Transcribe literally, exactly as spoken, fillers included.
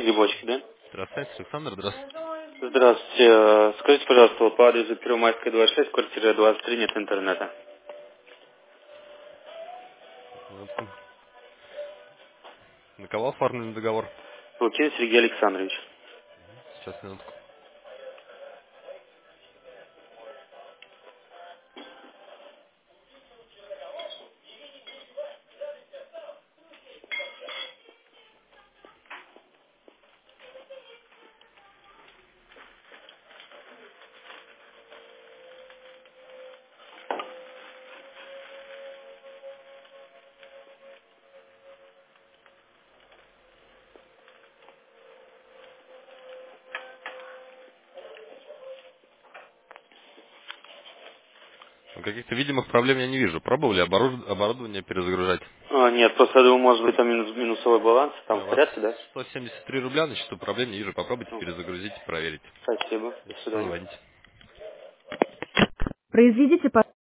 Сергей Бочки, да? Здравствуйте, Александр, здравствуйте. Здравствуйте. Э, Скажите, пожалуйста, вот по адресу Первомайская, двадцать шесть, квартира двадцать три, нет интернета. Минутку. На кого оформлен договор? Лукин Сергей Александрович. Сейчас, минутку. Ну, каких-то видимых проблем я не вижу. Пробовали оборуж- оборудование перезагружать? А, нет, просто я думаю, может быть, там минус- минусовой баланс, Не, там у в вас порядке, да? сто семьдесят три рубля на счету, проблем не вижу. Попробуйте Ну, перезагрузить и проверить. спасибо. До Если что, свидания. звоните. Произведите по